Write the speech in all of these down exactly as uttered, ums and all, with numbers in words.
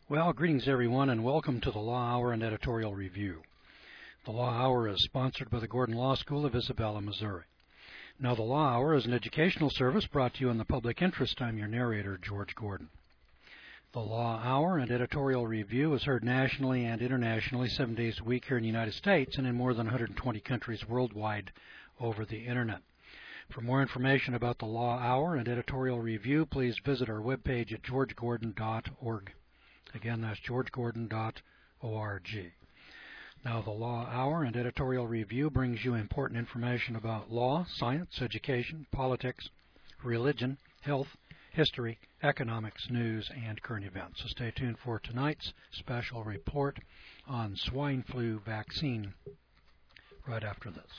Well, greetings everyone, and welcome to the Law Hour and Editorial Review. The Law Hour is sponsored by the Gordon Law School of Isabella, Missouri. Now, the Law Hour is an educational service brought to you in the public interest. I'm your narrator, George Gordon. The Law Hour and Editorial Review is heard nationally and internationally seven days a week here in the United States and in more than one hundred twenty countries worldwide over the Internet. For more information about the Law Hour and Editorial Review, please visit our webpage at george gordon dot org. Again, that's george gordon dot org. Now, the Law Hour and Editorial Review brings you important information about law, science, education, politics, religion, health, history, economics, news, and current events. So stay tuned for tonight's special report on swine flu vaccine right after this.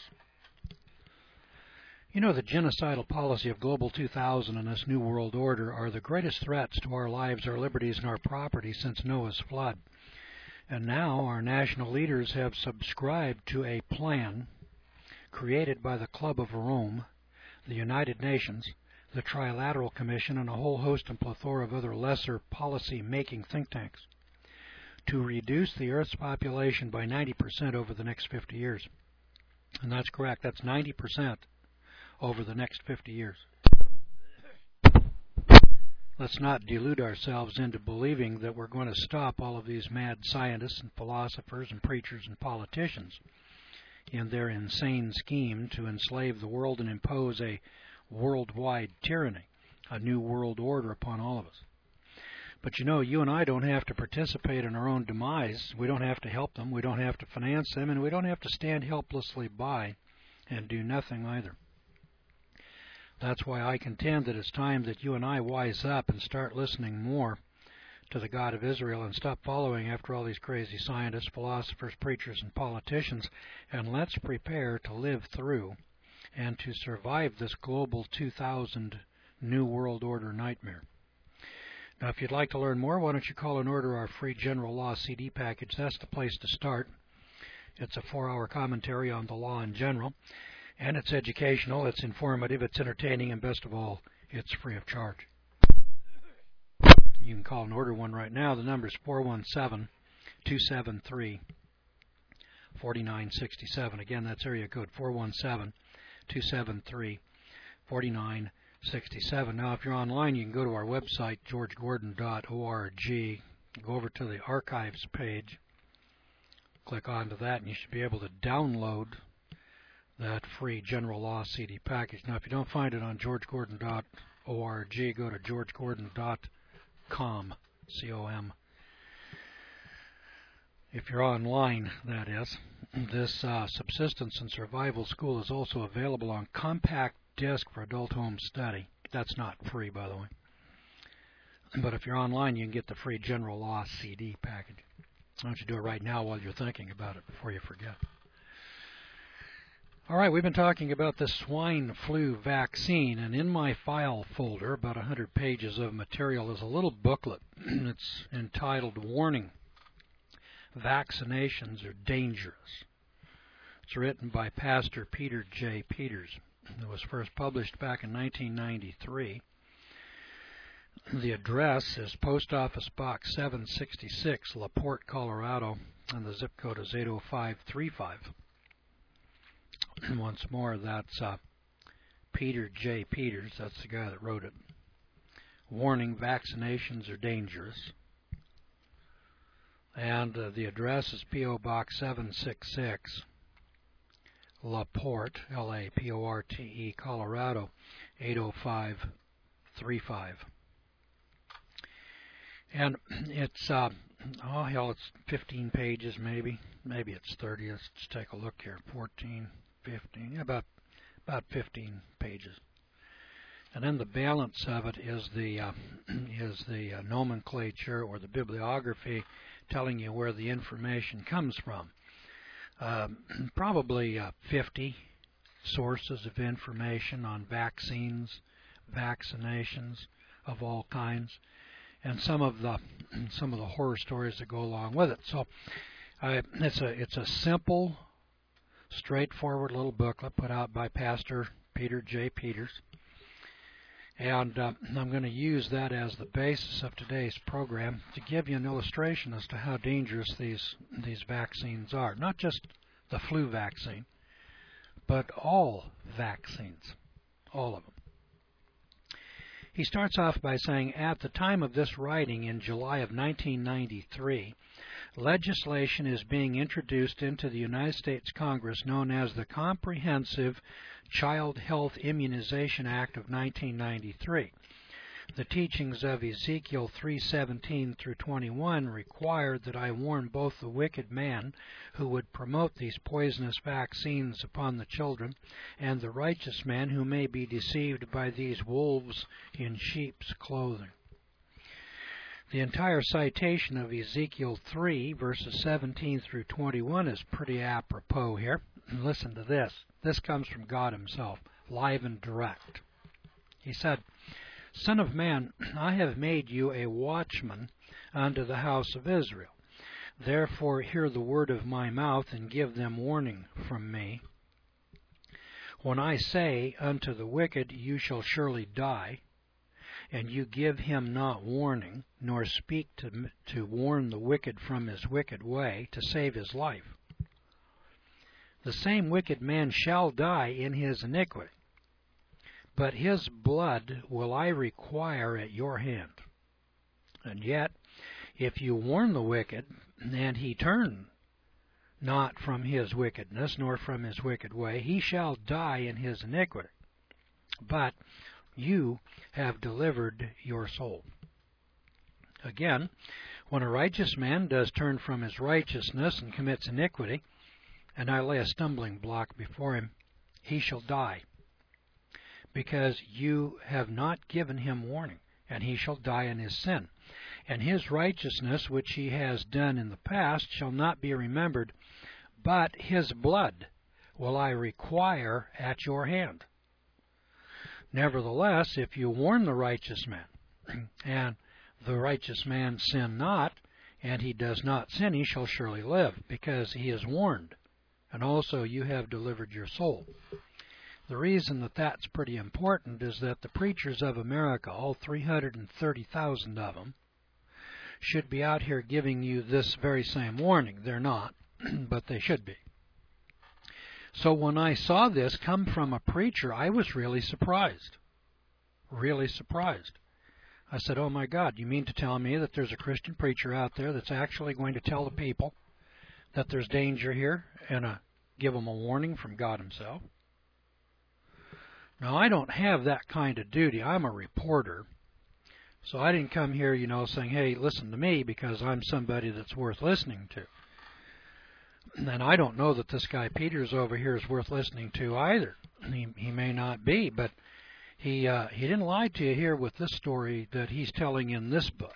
You know, the genocidal policy of Global two thousand and this New World Order are the greatest threats to our lives, our liberties, and our property since Noah's flood. And now our national leaders have subscribed to a plan created by the Club of Rome, the United Nations, the Trilateral Commission, and a whole host and plethora of other lesser policy-making think tanks to reduce the Earth's population by ninety percent over the next fifty years. And that's correct. That's ninety percent. Over the next fifty years. Let's not delude ourselves into believing that we're going to stop all of these mad scientists and philosophers and preachers and politicians in their insane scheme to enslave the world and impose a worldwide tyranny, a new world order upon all of us. But you know, you and I don't have to participate in our own demise. We don't have to help them. We don't have to finance them. And we don't have to stand helplessly by and do nothing either. That's why I contend that it's time that you and I wise up and start listening more to the God of Israel and stop following after all these crazy scientists, philosophers, preachers, and politicians, and let's prepare to live through and to survive this Global two thousand New World Order nightmare. Now, if you'd like to learn more, why don't you call and order our free General Law C D package? That's the place to start. It's a four-hour commentary on the law in general. And it's educational, it's informative, it's entertaining, and best of all, it's free of charge. You can call and order one right now. The number is four one seven, two seven three, four nine six seven. Again, that's area code four one seven, two seven three, four nine six seven. Now, if you're online, you can go to our website, george gordon dot org. Go over to the archives page, click onto that, and you should be able to download that free General Law C D package. Now, if you don't find it on george gordon dot org, go to george gordon dot com, C O M. If you're online, that is. This uh, Subsistence and Survival School is also available on compact disc for adult home study. That's not free, by the way. But if you're online, you can get the free General Law C D package. Why don't you do it right now while you're thinking about it before you forget. All right, we've been talking about the swine flu vaccine, and in my file folder, about one hundred pages of material, is a little booklet. It's entitled Warning, Vaccinations Are Dangerous. It's written by Pastor Peter J. Peters. It was first published back in nineteen ninety-three. The address is Post Office Box seven sixty-six, La Porte, Colorado, and the zip code is eight oh five three five. Once more, that's uh, Peter J. Peters. That's the guy that wrote it. Warning, vaccinations are dangerous. And uh, the address is P O Box seven sixty-six, La Porte, L A P O R T E, Colorado, eight oh five three five. And it's, uh, oh hell, it's fifteen pages maybe. Maybe it's thirty. Let's just take a look here. fourteen. fifteen, about about fifteen pages, and then the balance of it is the uh, is the uh, nomenclature or the bibliography, telling you where the information comes from. Uh, probably uh, fifty sources of information on vaccines, vaccinations of all kinds, and some of the some of the horror stories that go along with it. So uh, it's a it's a simple, straightforward little booklet put out by Pastor Peter J. Peters. And uh, I'm going to use that as the basis of today's program to give you an illustration as to how dangerous these, these vaccines are. Not just the flu vaccine, but all vaccines, all of them. He starts off by saying, at the time of this writing in July of nineteen ninety-three, legislation is being introduced into the United States Congress known as the Comprehensive Child Health Immunization Act of nineteen ninety-three. The teachings of Ezekiel three seventeen through twenty-one required that I warn both the wicked man who would promote these poisonous vaccines upon the children and the righteous man who may be deceived by these wolves in sheep's clothing. The entire citation of Ezekiel three, verses seventeen through twenty-one is pretty apropos here. Listen to this. This comes from God himself, live and direct. He said, Son of man, I have made you a watchman unto the house of Israel. Therefore hear the word of my mouth, and give them warning from me. When I say unto the wicked, you shall surely die, and you give him not warning, nor speak to, to warn the wicked from his wicked way, to save his life, the same wicked man shall die in his iniquity. But his blood will I require at your hand. And yet, if you warn the wicked, and he turn not from his wickedness, nor from his wicked way, he shall die in his iniquity. But you have delivered your soul. Again, when a righteous man does turn from his righteousness and commits iniquity, and I lay a stumbling block before him, he shall die, because you have not given him warning, and he shall die in his sin. And his righteousness, which he has done in the past, shall not be remembered, but his blood will I require at your hand. Nevertheless, if you warn the righteous man, and the righteous man sin not, and he does not sin, he shall surely live, because he is warned, and also you have delivered your soul. The reason that that's pretty important is that the preachers of America, all three hundred thirty thousand of them, should be out here giving you this very same warning. They're not, but they should be. So when I saw this come from a preacher, I was really surprised. Really surprised. I said, oh my God, you mean to tell me that there's a Christian preacher out there that's actually going to tell the people that there's danger here and uh, give them a warning from God himself? Now, I don't have that kind of duty. I'm a reporter. So I didn't come here, you know, saying, hey, listen to me because I'm somebody that's worth listening to. And I don't know that this guy Peters over here is worth listening to either. He, he may not be, but he uh, he didn't lie to you here with this story that he's telling in this book.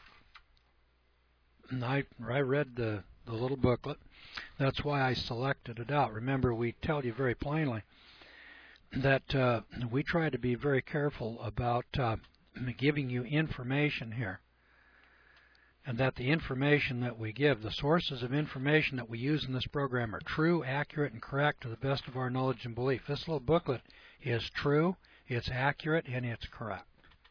And I, I read the, the little booklet. That's why I selected it out. Remember, we tell you very plainly that uh, we try to be very careful about uh, giving you information here, and that the information that we give, the sources of information that we use in this program, are true, accurate, and correct to the best of our knowledge and belief. This little booklet is true, it's accurate, and it's correct.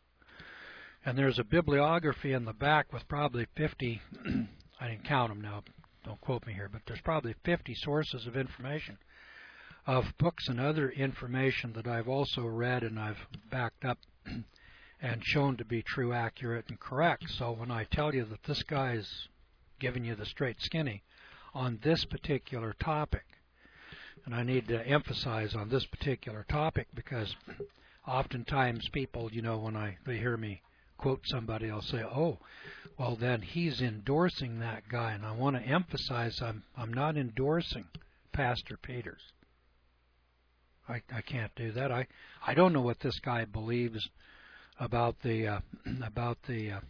And there's a bibliography in the back with probably fifty, I didn't count them now, don't quote me here, but there's probably fifty sources of information, of books and other information that I've also read and I've backed up and shown to be true, accurate, and correct. So when I tell you that this guy's giving you the straight skinny on this particular topic, and I need to emphasize on this particular topic because oftentimes people, you know, when I they hear me quote somebody, I'll say, oh, well then he's endorsing that guy. And I want to emphasize I'm, I'm not endorsing Pastor Peters. I, I can't do that. I, I don't know what this guy believes about the uh, about the uh,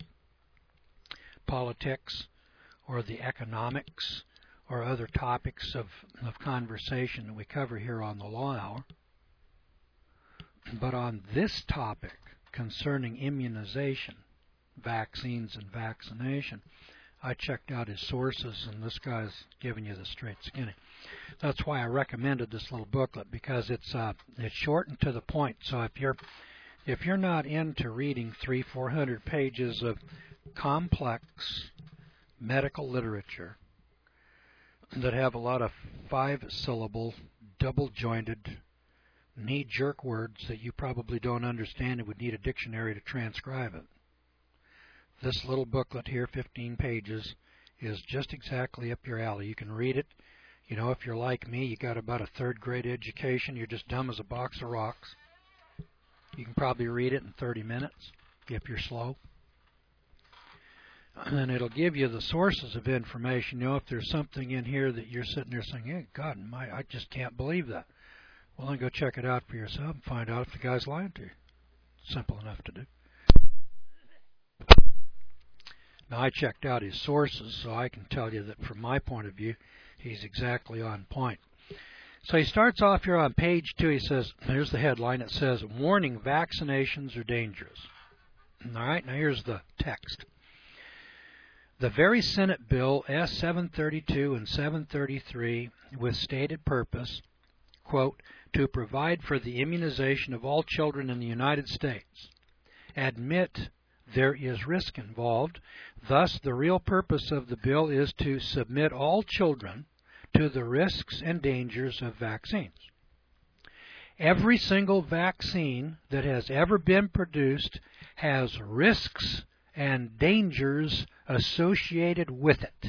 politics or the economics or other topics of, of conversation that we cover here on the Law Hour. But on this topic concerning immunization, vaccines and vaccination, I checked out his sources, and this guy's giving you the straight skinny. That's why I recommended this little booklet, because it's uh, it's short and to the point. So if you're if you're not into reading three, four hundred pages of complex medical literature that have a lot of five-syllable, double-jointed, knee-jerk words that you probably don't understand and would need a dictionary to transcribe it, this little booklet here, fifteen pages, is just exactly up your alley. You can read it. You know, if you're like me, you got about a third-grade education, you're just dumb as a box of rocks. You can probably read it in thirty minutes if you're slow. And it'll give you the sources of information. You know, if there's something in here that you're sitting there saying, hey, God, my, I just can't believe that. Well, then go check it out for yourself and find out if the guy's lying to you. Simple enough to do. Now, I checked out his sources, so I can tell you that from my point of view, he's exactly on point. So he starts off here on page two. He says, here's the headline. It says, warning, vaccinations are dangerous. All right, now here's the text. The very Senate Bill S seven thirty-two and seven thirty-three, with stated purpose, quote, to provide for the immunization of all children in the United States, admit there is risk involved. Thus, the real purpose of the bill is to submit all children to the risks and dangers of vaccines. Every single vaccine that has ever been produced has risks and dangers associated with it.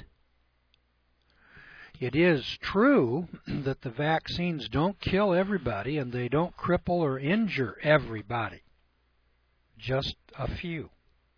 It is true that the vaccines don't kill everybody and they don't cripple or injure everybody, just a few.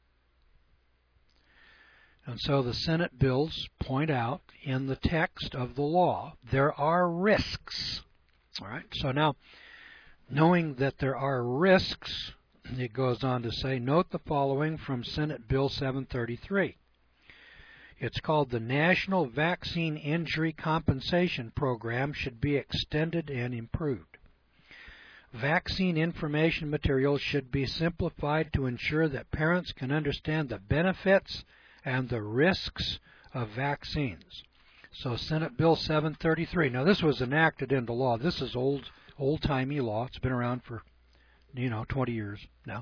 And so the Senate bills point out in the text of the law there are risks. All right. So now, knowing that there are risks, it goes on to say, note the following from Senate Bill seven thirty-three. It's called the National Vaccine Injury Compensation Program should be extended and improved. Vaccine information materials should be simplified to ensure that parents can understand the benefits and the risks of vaccines. So Senate Bill seven thirty-three. Now this was enacted into law. This is old, old-timey law. It's been around for, you know, twenty years now,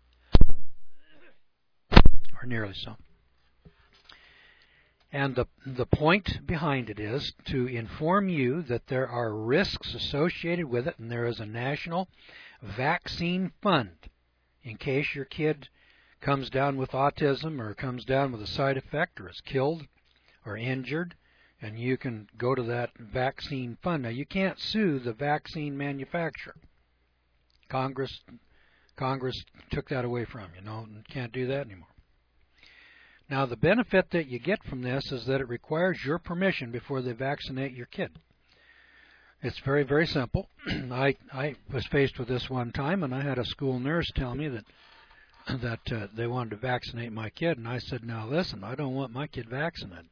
or nearly so. And the, the point behind it is to inform you that there are risks associated with it, and there is a national vaccine fund in case your kid comes down with autism or comes down with a side effect or is killed or injured, and you can go to that vaccine fund. Now, you can't sue the vaccine manufacturer. Congress Congress took that away from you. No, can't do that anymore. Now, the benefit that you get from this is that it requires your permission before they vaccinate your kid. It's very, very simple. I I was faced with this one time, and I had a school nurse tell me that that uh, they wanted to vaccinate my kid, and I said, now listen, I don't want my kid vaccinated.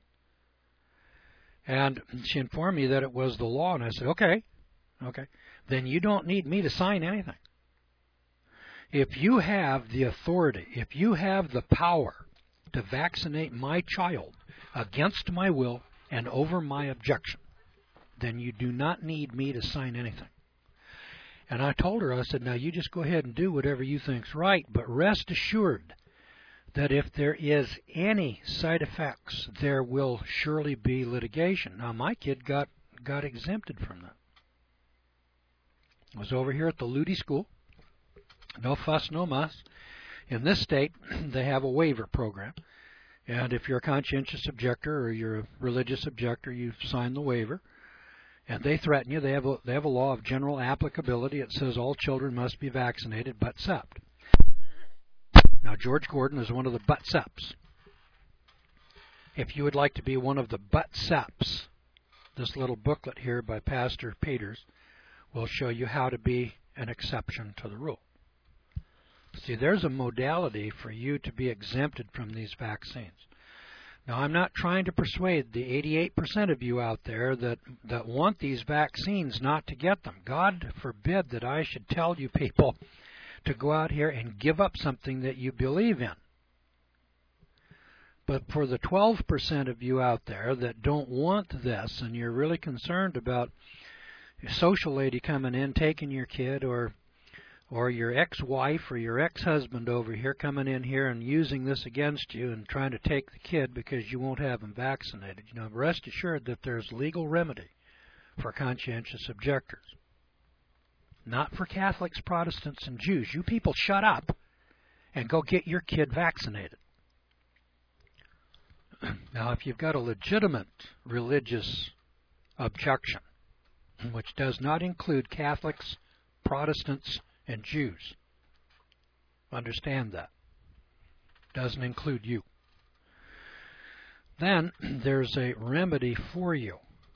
And she informed me that it was the law, and I said, okay, okay, then you don't need me to sign anything. If you have the authority, if you have the power to vaccinate my child against my will and over my objection, then you do not need me to sign anything. And I told her, I said, now you just go ahead and do whatever you think's right, but rest assured that if there is any side effects, there will surely be litigation. Now, my kid got, got exempted from that. I was over here at the Lutie School. No fuss, no muss. In this state, they have a waiver program. And if you're a conscientious objector or you're a religious objector, you sign the waiver. And they threaten you. They have a, they have a law of general applicability. It says all children must be vaccinated but sept. Now, George Gordon is one of the but seps. If you would like to be one of the but seps, this little booklet here by Pastor Peters will show you how to be an exception to the rule. See, there's a modality for you to be exempted from these vaccines. Now, I'm not trying to persuade the eighty-eight percent of you out there that, that want these vaccines not to get them. God forbid that I should tell you people to go out here and give up something that you believe in. But for the twelve percent of you out there that don't want this, and you're really concerned about a social lady coming in, taking your kid, or or your ex-wife or your ex-husband over here coming in here and using this against you and trying to take the kid because you won't have him vaccinated. You know, rest assured that there's legal remedy for conscientious objectors. Not for Catholics, Protestants, and Jews. You people shut up and go get your kid vaccinated. Now, if you've got a legitimate religious objection, which does not include Catholics, Protestants, and Jews, understand that. Doesn't include you. Then there's a remedy for you.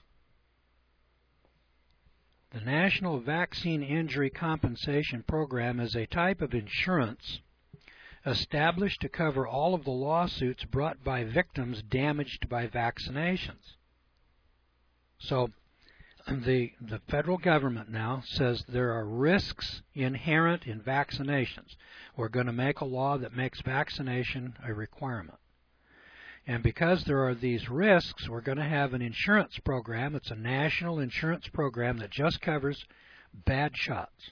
The National Vaccine Injury Compensation Program is a type of insurance established to cover all of the lawsuits brought by victims damaged by vaccinations. So the, the federal government now says there are risks inherent in vaccinations. We're going to make a law that makes vaccination a requirement. And because there are these risks, we're going to have an insurance program. It's a national insurance program that just covers bad shots.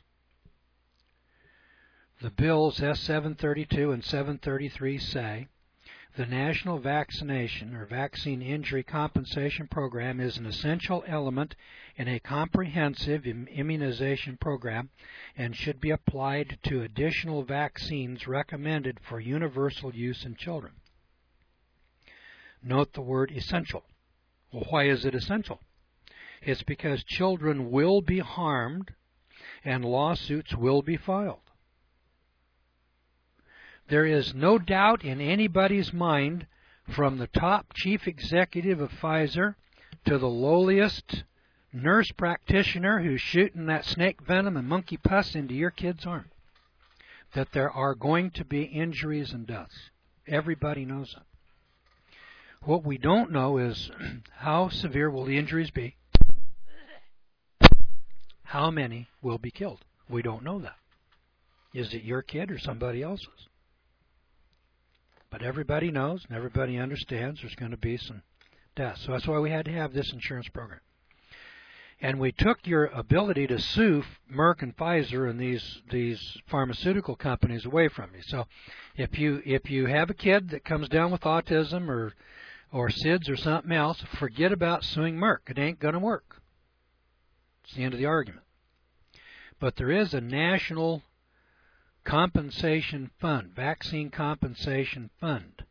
The bills S seven thirty-two and seven thirty-three say the National Vaccination or Vaccine Injury Compensation Program is an essential element in a comprehensive immunization program and should be applied to additional vaccines recommended for universal use in children. Note the word essential. Well, why is it essential? It's because children will be harmed and lawsuits will be filed. There is no doubt in anybody's mind, from the top chief executive of Pfizer to the lowliest nurse practitioner who's shooting that snake venom and monkey pus into your kid's arm, that there are going to be injuries and deaths. Everybody knows that. What we don't know is how severe will the injuries be? How many will be killed? We don't know that. Is it your kid or somebody else's? But everybody knows and everybody understands there's going to be some deaths. So that's why we had to have this insurance program. And we took your ability to sue Merck and Pfizer and these these pharmaceutical companies away from you. So if you if you have a kid that comes down with autism or or S I D S or something else, forget about suing Merck. It ain't going to work. It's the end of the argument. But there is a national compensation fund, vaccine compensation fund,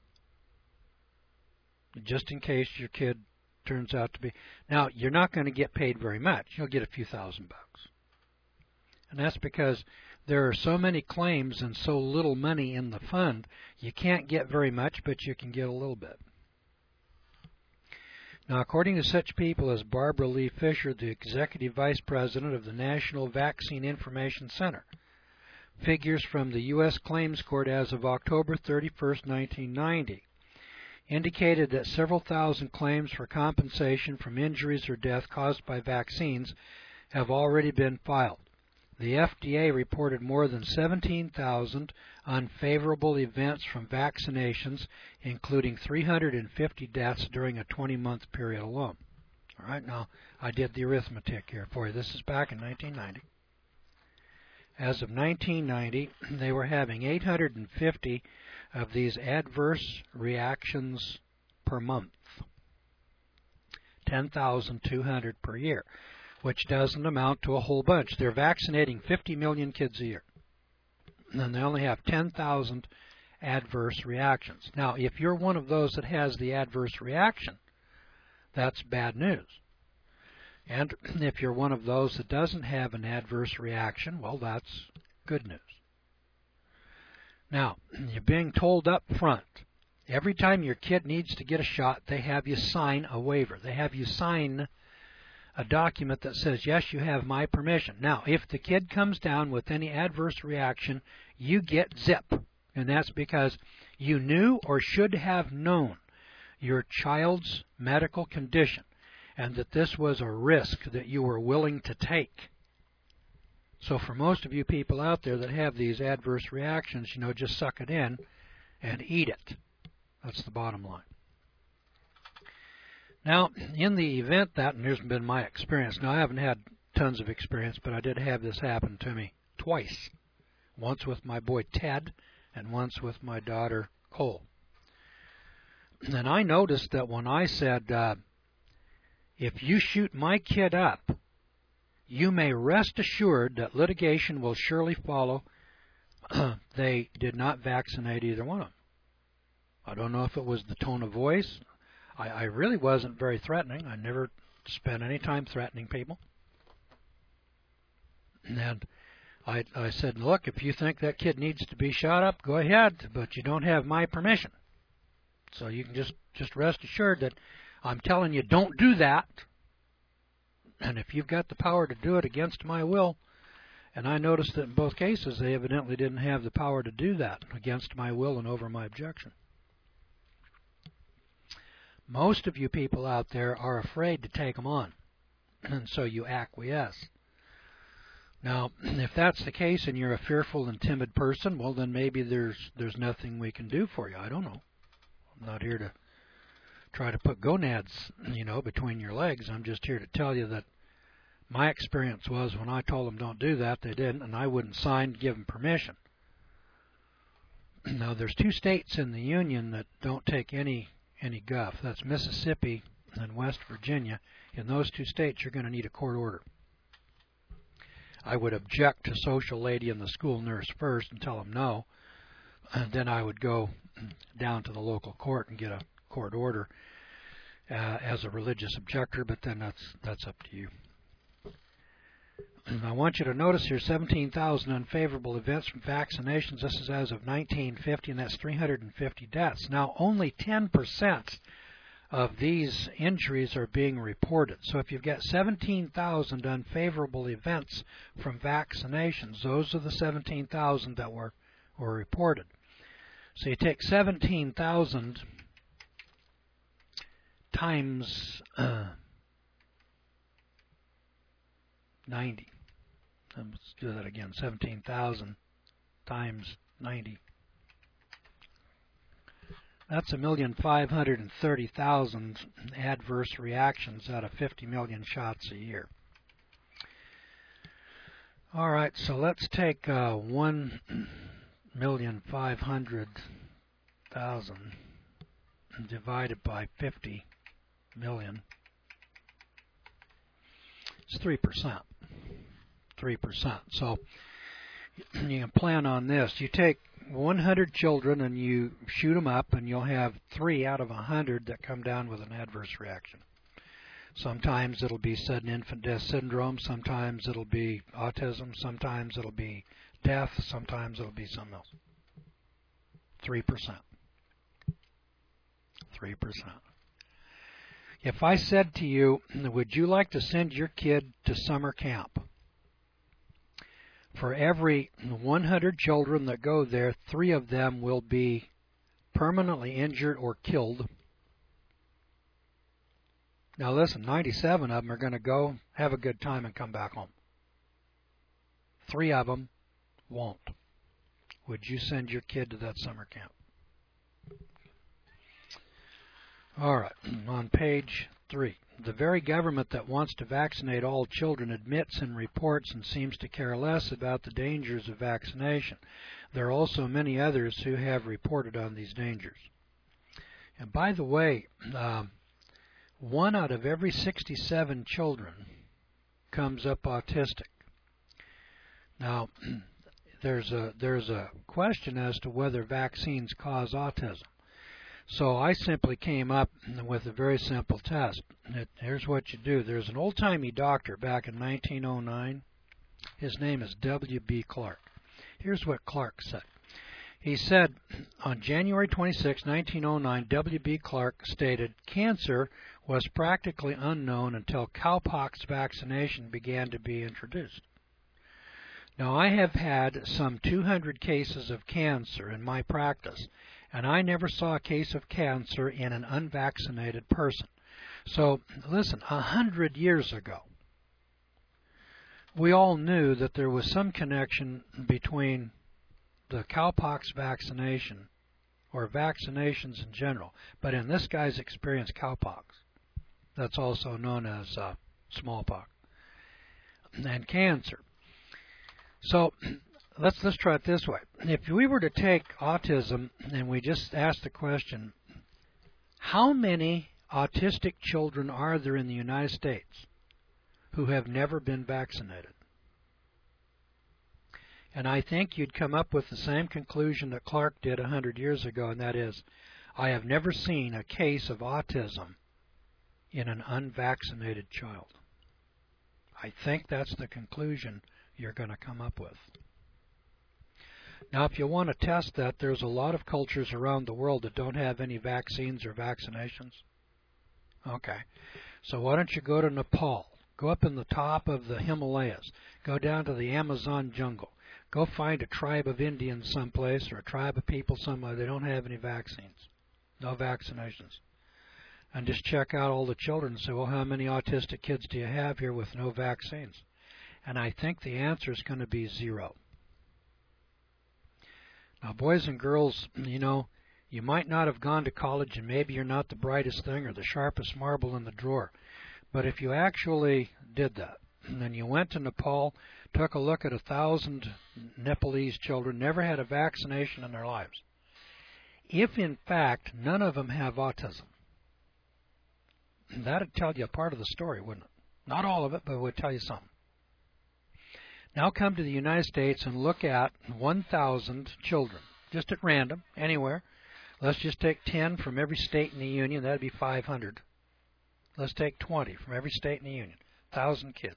just in case your kid turns out to be. Now, you're not going to get paid very much. You'll get a few thousand bucks. And that's because there are so many claims and so little money in the fund, you can't get very much, but you can get a little bit. Now, according to such people as Barbara Lee Fisher, the Executive Vice President of the National Vaccine Information Center, figures from the U S Claims Court as of October thirty-first, nineteen ninety, indicated that several thousand claims for compensation from injuries or death caused by vaccines have already been filed. The F D A reported more than seventeen thousand unfavorable events from vaccinations, including three hundred fifty deaths during a twenty-month period alone. All right, now I did the arithmetic here for you. This is back in nineteen ninety. As of nineteen ninety, they were having eight hundred fifty of these adverse reactions per month, ten thousand two hundred per year, which doesn't amount to a whole bunch. They're vaccinating fifty million kids a year, and they only have ten thousand adverse reactions. Now, if you're one of those that has the adverse reaction, that's bad news. And if you're one of those that doesn't have an adverse reaction, well, that's good news. Now, you're being told up front, every time your kid needs to get a shot, they have you sign a waiver. They have you sign a document that says, yes, you have my permission. Now, if the kid comes down with any adverse reaction, you get zip. And that's because you knew or should have known your child's medical condition and that this was a risk that you were willing to take. So for most of you people out there that have these adverse reactions, you know, just suck it in and eat it. That's the bottom line. Now, in the event that, and here's been my experience, now I haven't had tons of experience, but I did have this happen to me twice. once with my boy Ted and once with my daughter Cole. And I noticed that when I said, uh, if you shoot my kid up, you may rest assured that litigation will surely follow, they did not vaccinate either one of them. I don't know if it was the tone of voice. I, I really wasn't very threatening. I never spent any time threatening people. And I, I said, look, if you think that kid needs to be shot up, go ahead, but you don't have my permission. So you can just, just rest assured that I'm telling you, don't do that. And if you've got the power to do it against my will, and I noticed that in both cases they evidently didn't have the power to do that against my will and over my objection. Most of you people out there are afraid to take them on, and so you acquiesce. Now, if that's the case and you're a fearful and timid person, well, then maybe there's there's nothing we can do for you. I don't know. I'm not here to try to put gonads, you know, between your legs. I'm just here to tell you that my experience was when I told them don't do that, they didn't, and I wouldn't sign to give them permission. Now, there's two states in the Union that don't take any any guff. That's Mississippi and West Virginia. In those two states, you're going to need a court order. I would object to social lady and the school nurse first and tell them no, and then I would go down to the local court and get a court order uh, as a religious objector, but then that's that's up to you. And I want you to notice here seventeen thousand unfavorable events from vaccinations. This is as of nineteen fifty, and that's three hundred fifty deaths. Now, only ten percent of these injuries are being reported. So if you've got seventeen thousand unfavorable events from vaccinations, those are the seventeen thousand that were, were reported. So you take seventeen thousand times uh, ninety. Let's do that again. seventeen thousand times ninety. That's a million five hundred thirty thousand adverse reactions out of fifty million shots a year. All right, so let's take uh, one million five hundred thousand divided by fifty million. It's three percent. three percent. So you can plan on this. You take one hundred children and you shoot them up, and you'll have three out of one hundred that come down with an adverse reaction. Sometimes it'll be sudden infant death syndrome. Sometimes it'll be autism. Sometimes it'll be death. Sometimes it'll be something else. three percent. three percent. If I said to you, would you like to send your kid to summer camp? For every one hundred children that go there, three of them will be permanently injured or killed. Now listen, ninety-seven of them are going to go, have a good time, and come back home. Three of them won't. Would you send your kid to that summer camp? All right, on page three. The very government that wants to vaccinate all children admits and reports and seems to care less about the dangers of vaccination. There are also many others who have reported on these dangers. And by the way, um, one out of every sixty-seven children comes up autistic. Now, there's a there's a question as to whether vaccines cause autism. So I simply came up with a very simple test. It, here's what you do. There's an old-timey doctor back in nineteen oh nine. His name is W B Clark. Here's what Clark said. He said, on January twenty-sixth, nineteen oh nine, W B Clark stated, cancer was practically unknown until cowpox vaccination began to be introduced. Now, I have had some two hundred cases of cancer in my practice, and I never saw a case of cancer in an unvaccinated person. So, listen, a hundred years ago, we all knew that there was some connection between the cowpox vaccination, or vaccinations in general, but in this guy's experience, cowpox. That's also known as uh, smallpox, and cancer. So, let's let's try it this way. If we were to take autism and we just ask the question, how many autistic children are there in the United States who have never been vaccinated? And I think you'd come up with the same conclusion that Clark did a hundred years ago, and that is, I have never seen a case of autism in an unvaccinated child. I think that's the conclusion you're going to come up with. Now, if you want to test that, there's a lot of cultures around the world that don't have any vaccines or vaccinations. Okay, so why don't you go to Nepal? Go up in the top of the Himalayas. Go down to the Amazon jungle. Go find a tribe of Indians someplace or a tribe of people somewhere. They don't have any vaccines, no vaccinations. And just check out all the children and say, well, how many autistic kids do you have here with no vaccines? And I think the answer is going to be zero. Now, boys and girls, you know, you might not have gone to college and maybe you're not the brightest thing or the sharpest marble in the drawer. But if you actually did that, and then you went to Nepal, took a look at a thousand Nepalese children, never had a vaccination in their lives, if in fact none of them have autism, that would tell you a part of the story, wouldn't it? Not all of it, but it would tell you something. Now come to the United States and look at one thousand children, just at random, anywhere. Let's just take ten from every state in the Union. That would be five hundred. Let's take twenty from every state in the Union, one thousand kids.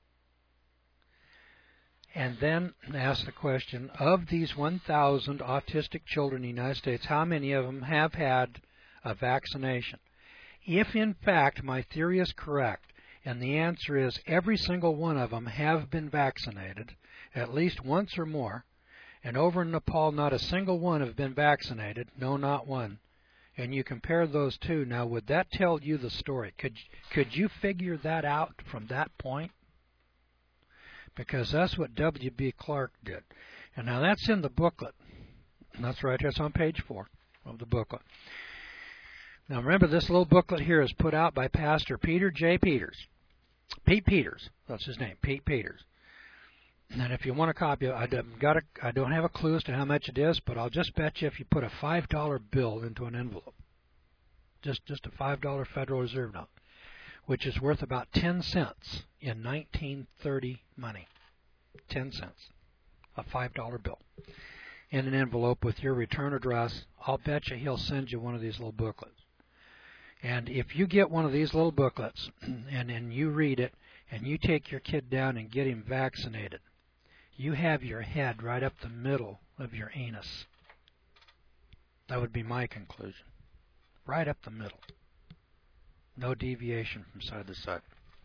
And then ask the question, of these one thousand autistic children in the United States, how many of them have had a vaccination? If, in fact, my theory is correct, and the answer is every single one of them have been vaccinated, at least once or more, and over in Nepal not a single one have been vaccinated, no, not one, and you compare those two, now would that tell you the story? Could, could you figure that out from that point? Because that's what W B Clark did. And now that's in the booklet. That's right, that's on page four of the booklet. Now remember, this little booklet here is put out by Pastor Peter J. Peters. Pete Peters, that's his name, Pete Peters. And if you want a copy, I don't, got a, I don't have a clue as to how much it is, but I'll just bet you if you put a five dollar bill into an envelope, just, just a five dollar Federal Reserve note, which is worth about ten cents in nineteen thirty money. ten cents, a five dollar bill, in an envelope with your return address. I'll bet you he'll send you one of these little booklets. And if you get one of these little booklets and then you read it and you take your kid down and get him vaccinated, you have your head right up the middle of your anus. That would be my conclusion. Right up the middle. No deviation from side to side.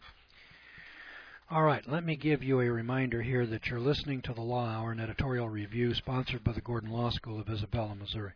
All right, let me give you a reminder here that you're listening to the Law Hour, an editorial review sponsored by the Gordon Law School of Isabella, Missouri.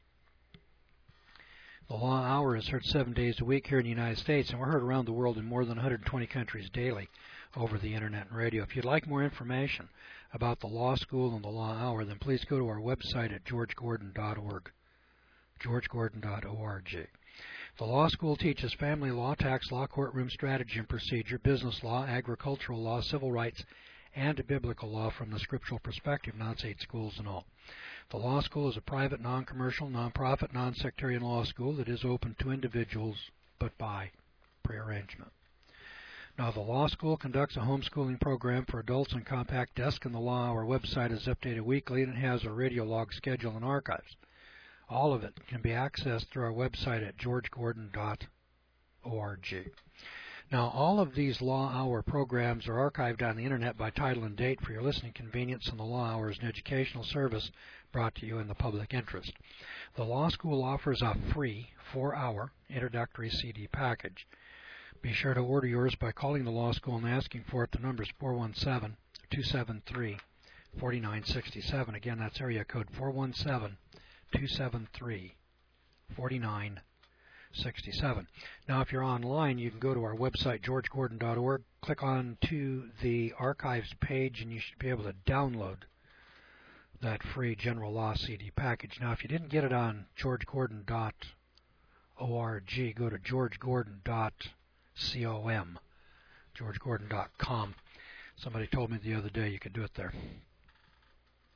The Law Hour is heard seven days a week here in the United States, and we're heard around the world in more than one hundred twenty countries daily over the Internet and radio. If you'd like more information about the Law School and the Law Hour, then please go to our website at george gordon dot org, george gordon dot org. The Law School teaches family law, tax law, courtroom strategy and procedure, business law, agricultural law, civil rights, and biblical law from the scriptural perspective. Now it's eight schools in all. The Law School is a private, non-commercial, non-profit, non-sectarian law school that is open to individuals, but by prearrangement. Now, the Law School conducts a homeschooling program for adults on compact disc, and the Law Hour website is updated weekly, and it has a radio log schedule and archives. All of it can be accessed through our website at george gordon dot org. Now, all of these Law Hour programs are archived on the Internet by title and date for your listening convenience, and the Law Hour is an educational service brought to you in the public interest. The Law School offers a free four-hour introductory C D package. Be sure to order yours by calling the Law School and asking for it. The number is four one seven, two seven three, four nine six seven. Again, that's area code four one seven, two seven three, four nine six seven. Now, if you're online, you can go to our website, george gordon dot org, click on to the archives page, and you should be able to download that free general law C D package. Now, if you didn't get it on george gordon dot org, go to george gordon dot com, george gordon dot com. Somebody told me the other day you could do it there.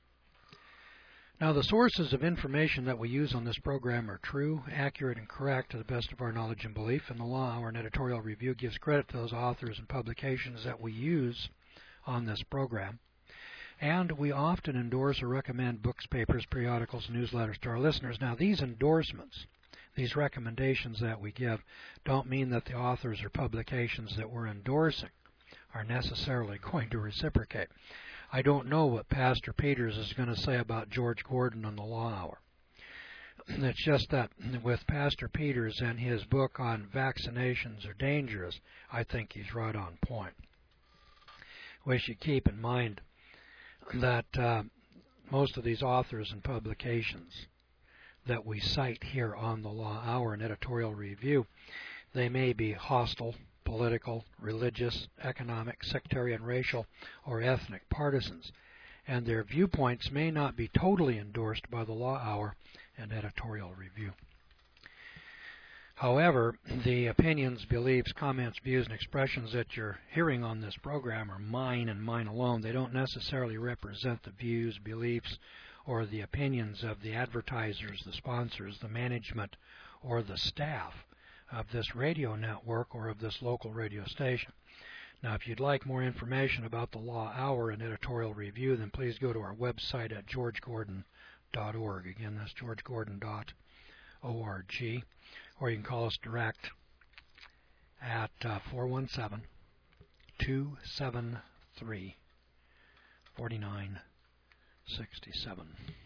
Now, the sources of information that we use on this program are true, accurate, and correct to the best of our knowledge and belief, and the Law Hour and Editorial Review gives credit to those authors and publications that we use on this program. And we often endorse or recommend books, papers, periodicals, and newsletters to our listeners. Now, these endorsements, these recommendations that we give, don't mean that the authors or publications that we're endorsing are necessarily going to reciprocate. I don't know what Pastor Peters is going to say about George Gordon on the Law Hour. It's just that with Pastor Peters and his book on vaccinations are dangerous, I think he's right on point. We should keep in mind that uh, most of these authors and publications that we cite here on the Law Hour and Editorial Review, they may be hostile, political, religious, economic, sectarian, racial, or ethnic partisans, and their viewpoints may not be totally endorsed by the Law Hour and Editorial Review. However, the opinions, beliefs, comments, views, and expressions that you're hearing on this program are mine and mine alone. They don't necessarily represent the views, beliefs, or the opinions of the advertisers, the sponsors, the management, or the staff of this radio network or of this local radio station. Now, if you'd like more information about the Law Hour and Editorial Review, then please go to our website at george gordon dot org. Again, that's george gordon dot org. Or you can call us direct at uh, four one seven, two seven three, four nine six seven.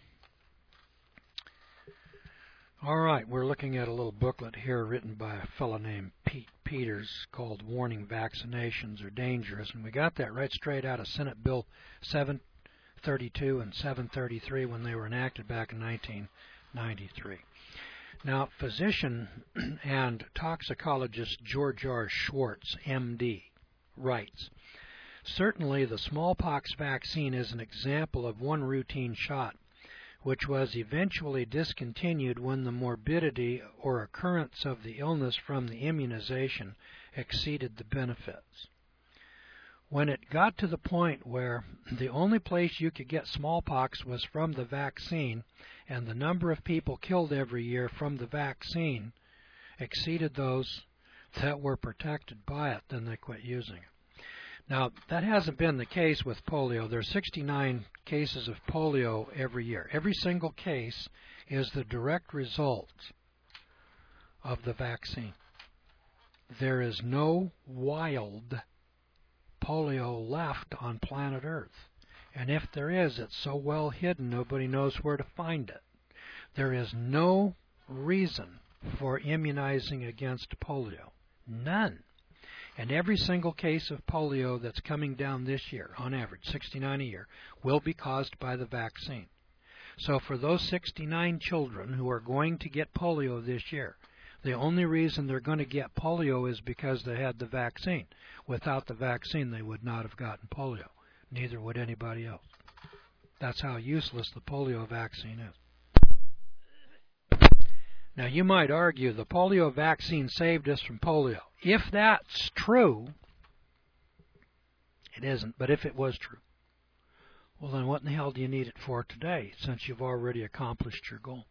All right, we're looking at a little booklet here written by a fellow named Pete Peters called Warning Vaccinations Are Dangerous, and we got that right straight out of Senate Bill seven thirty-two and seven thirty-three when they were enacted back in nineteen ninety-three. Now, physician and toxicologist George R. Schwartz, M D, writes, "Certainly the smallpox vaccine is an example of one routine shot which was eventually discontinued when the morbidity or occurrence of the illness from the immunization exceeded the benefits. When it got to the point where the only place you could get smallpox was from the vaccine, and the number of people killed every year from the vaccine exceeded those that were protected by it, then they quit using it." Now, that hasn't been the case with polio. There are sixty-nine cases of polio every year. Every single case is the direct result of the vaccine. There is no wild polio left on planet Earth. And if there is, it's so well hidden nobody knows where to find it. There is no reason for immunizing against polio. None. And every single case of polio that's coming down this year, on average, sixty-nine a year, will be caused by the vaccine. So for those sixty-nine children who are going to get polio this year, the only reason they're going to get polio is because they had the vaccine. Without the vaccine, they would not have gotten polio. Neither would anybody else. That's how useless the polio vaccine is. Now, you might argue the polio vaccine saved us from polio. If that's true, it isn't, but if it was true, well, then what in the hell do you need it for today, since you've already accomplished your goal?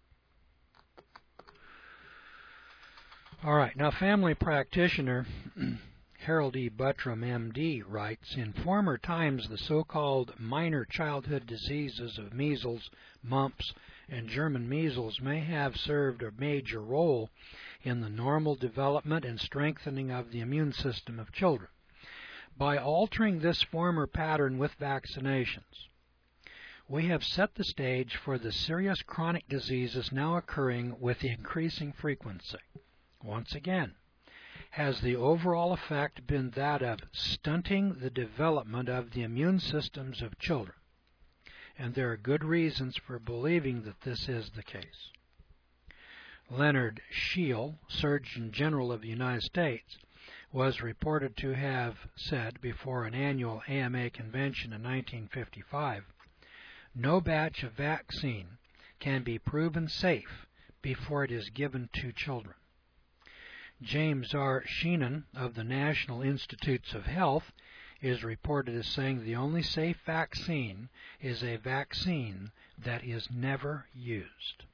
All right, now family practitioner Harold E. Buttram, M D, writes, "In former times, the so-called minor childhood diseases of measles, mumps, and German measles may have served a major role in the normal development and strengthening of the immune system of children. By altering this former pattern with vaccinations, we have set the stage for the serious chronic diseases now occurring with increasing frequency. Once again, has the overall effect been that of stunting the development of the immune systems of children? And there are good reasons for believing that this is the case." Leonard Scheel, Surgeon General of the United States, was reported to have said before an annual A M A convention in nineteen fifty-five, "No batch of vaccine can be proven safe before it is given to children." James R. Sheenan of the National Institutes of Health is reported as saying the only safe vaccine is a vaccine that is never used.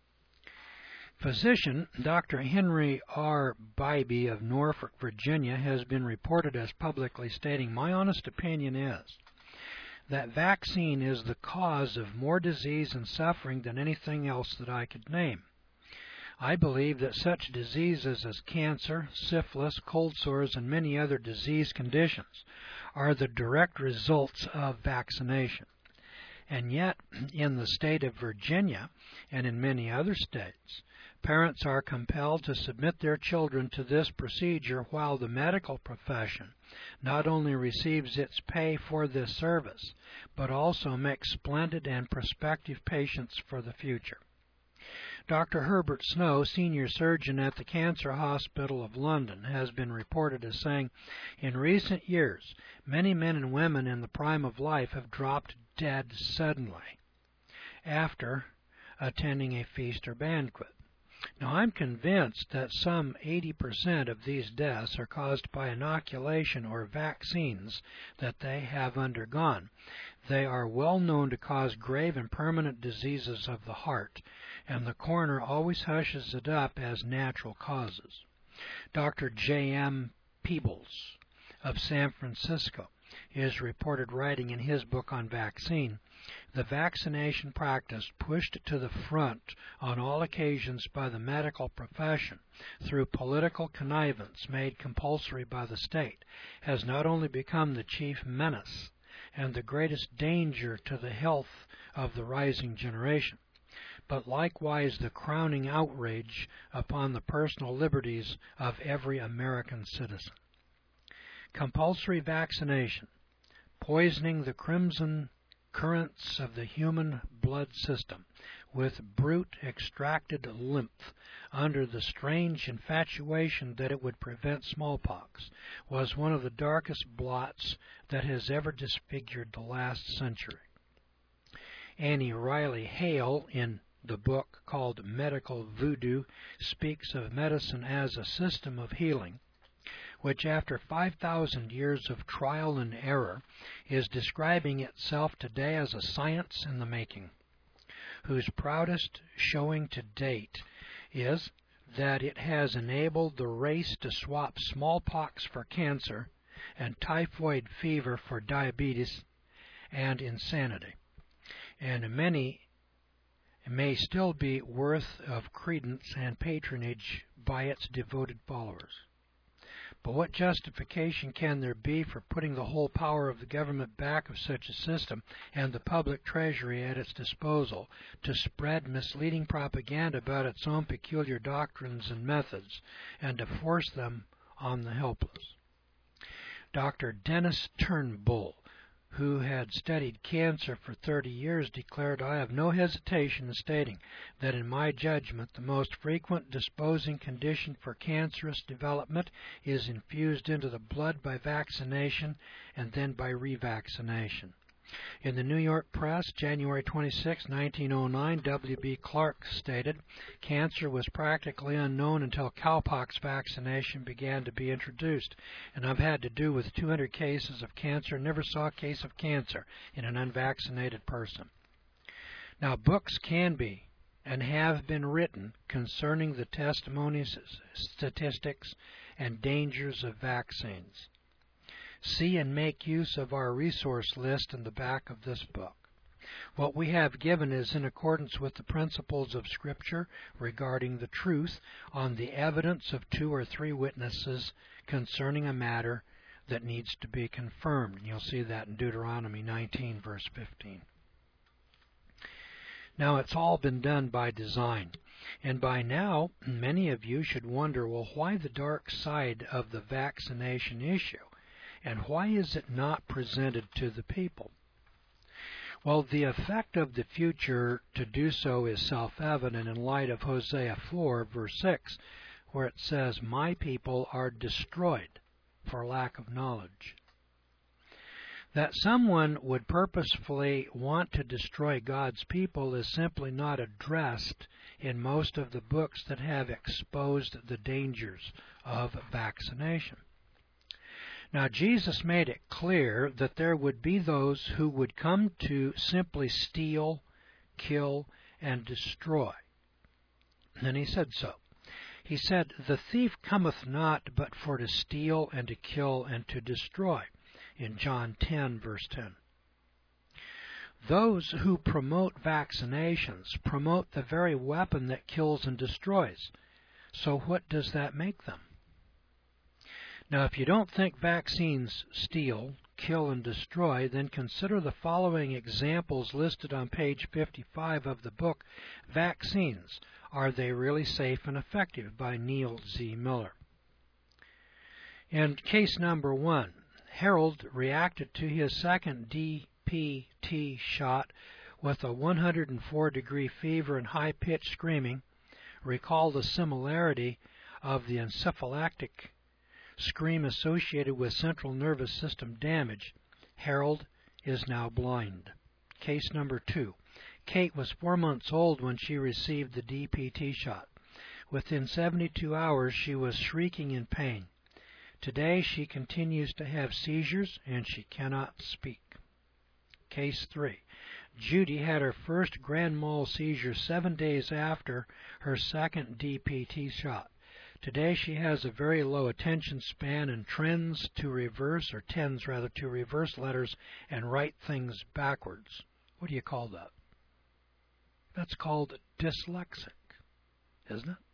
Physician Doctor Henry R. Bybee of Norfolk, Virginia, has been reported as publicly stating, "My honest opinion is that vaccine is the cause of more disease and suffering than anything else that I could name. I believe that such diseases as cancer, syphilis, cold sores, and many other disease conditions are the direct results of vaccination. And yet, in the state of Virginia and in many other states, parents are compelled to submit their children to this procedure while the medical profession not only receives its pay for this service, but also makes splendid and prospective patients for the future." Doctor Herbert Snow, senior surgeon at the Cancer Hospital of London, has been reported as saying, "In recent years, many men and women in the prime of life have dropped dead suddenly after attending a feast or banquet. Now, I'm convinced that some eighty percent of these deaths are caused by inoculation or vaccines that they have undergone. They are well known to cause grave and permanent diseases of the heart, and the coroner always hushes it up as natural causes." Doctor J M Peebles of San Francisco is reported writing in his book on vaccine, "The vaccination practice pushed to the front on all occasions by the medical profession through political connivance made compulsory by the state has not only become the chief menace and the greatest danger to the health of the rising generation, but likewise the crowning outrage upon the personal liberties of every American citizen. Compulsory vaccination, poisoning the crimson currents of the human blood system with brute extracted lymph under the strange infatuation that it would prevent smallpox, was one of the darkest blots that has ever disfigured the last century." Annie Riley Hale, in the book called Medical Voodoo, speaks of medicine as a system of healing, which after five thousand years of trial and error is describing itself today as a science in the making, whose proudest showing to date is that it has enabled the race to swap smallpox for cancer and typhoid fever for diabetes and insanity, and many may still be worth of credence and patronage by its devoted followers. But what justification can there be for putting the whole power of the government back of such a system and the public treasury at its disposal to spread misleading propaganda about its own peculiar doctrines and methods and to force them on the helpless? Doctor Dennis Turnbull, who had studied cancer for thirty years, declared, "I have no hesitation in stating that in my judgment the most frequent disposing condition for cancerous development is infused into the blood by vaccination and then by revaccination." In the New York Press, January twenty-sixth, nineteen oh nine, W B Clark stated, "Cancer was practically unknown until cowpox vaccination began to be introduced, and I've had to do with two hundred cases of cancer and never saw a case of cancer in an unvaccinated person." Now, books can be and have been written concerning the testimonies, statistics, and dangers of vaccines. See and make use of our resource list in the back of this book. What we have given is in accordance with the principles of Scripture regarding the truth on the evidence of two or three witnesses concerning a matter that needs to be confirmed. And you'll see that in Deuteronomy nineteen, verse fifteen. Now, it's all been done by design. And by now, many of you should wonder, well, why the dark side of the vaccination issue? And why is it not presented to the people? Well, the effect of the future to do so is self-evident in light of Hosea four, verse six, where it says, "My people are destroyed for lack of knowledge." That someone would purposefully want to destroy God's people is simply not addressed in most of the books that have exposed the dangers of vaccination. Now, Jesus made it clear that there would be those who would come to simply steal, kill, and destroy. And he said so. He said, "The thief cometh not but for to steal and to kill and to destroy," in John ten, verse ten. Those who promote vaccinations promote the very weapon that kills and destroys. So what does that make them? Now, if you don't think vaccines steal, kill, and destroy, then consider the following examples listed on page fifty-five of the book, Vaccines, Are They Really Safe and Effective? By Neil Z. Miller. In case number one, Harold reacted to his second D P T shot with a one hundred four degree fever and high-pitched screaming. Recall the similarity of the encephalactic scream associated with central nervous system damage. Harold is now blind. Case number two. Kate was four months old when she received the D P T shot. Within seventy-two hours, she was shrieking in pain. Today, she continues to have seizures and she cannot speak. Case three. Judy had her first grand mal seizure seven days after her second D P T shot. Today she has a very low attention span and trends to reverse, or tends rather, to reverse letters and write things backwards. What do you call that? That's called dyslexic, isn't it?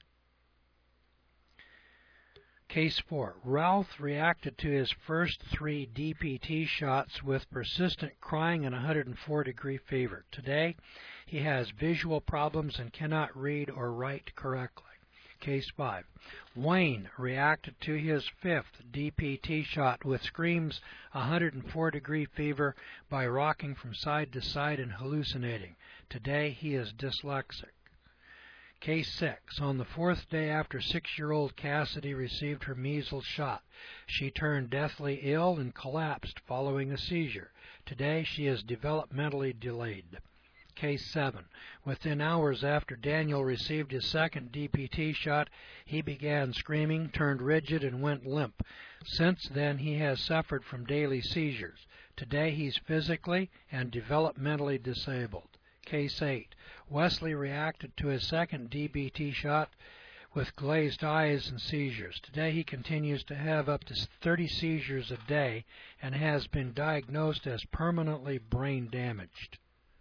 Case four. Ralph reacted to his first three D P T shots with persistent crying and one hundred four degree fever. Today he has visual problems and cannot read or write correctly. Case five. Wayne reacted to his fifth D P T shot with screams, one hundred four degree fever, by rocking from side to side and hallucinating. Today he is dyslexic. Case six. On the fourth day after six-year-old Cassidy received her measles shot, she turned deathly ill and collapsed following a seizure. Today she is developmentally delayed. Case seven. Within hours after Daniel received his second D P T shot, he began screaming, turned rigid, and went limp. Since then, he has suffered from daily seizures. Today, he's physically and developmentally disabled. Case eight. Wesley reacted to his second D P T shot with glazed eyes and seizures. Today, he continues to have up to thirty seizures a day and has been diagnosed as permanently brain damaged.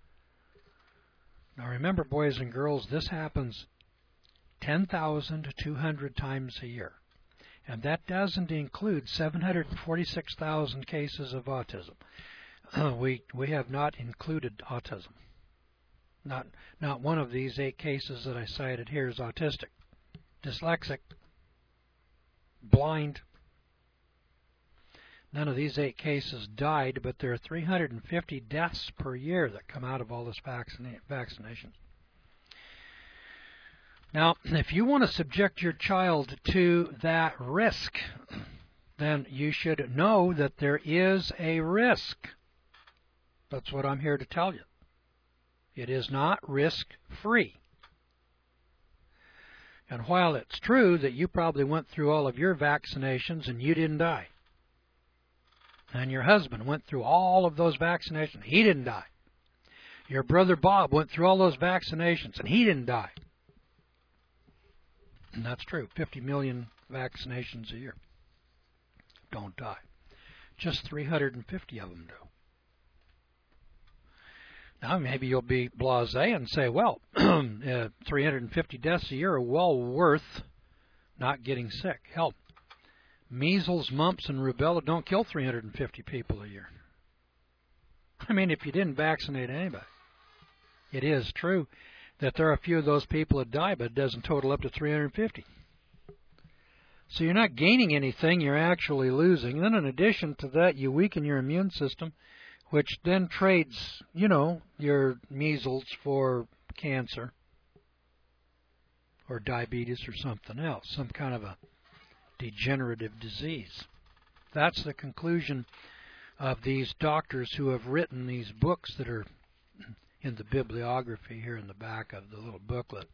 Now remember, boys and girls, this happens ten thousand two hundred times a year. And that doesn't include seven hundred forty-six thousand cases of autism. we we have not included autism. Not, not one of these eight cases that I cited here is autistic, dyslexic, blind. None of these eight cases died, but there are three hundred fifty deaths per year that come out of all this vaccina- vaccination. Now, if you want to subject your child to that risk, then you should know that there is a risk. That's what I'm here to tell you. It is not risk-free. And while it's true that you probably went through all of your vaccinations and you didn't die, and your husband went through all of those vaccinations, he didn't die. Your brother Bob went through all those vaccinations, and he didn't die. And that's true. fifty million vaccinations a year don't die. Just three hundred fifty of them do. Now, maybe you'll be blasé and say, well, uh, three hundred fifty deaths a year are well worth not getting sick. Hell, measles, mumps, and rubella don't kill three hundred fifty people a year. I mean, if you didn't vaccinate anybody. It is true that there are a few of those people that die, but it doesn't total up to three hundred fifty. So you're not gaining anything, you're actually losing. And then in addition to that, you weaken your immune system, which then trades, you know, your measles for cancer or diabetes or something else, some kind of a degenerative disease. That's the conclusion of these doctors who have written these books that are in the bibliography here in the back of the little booklet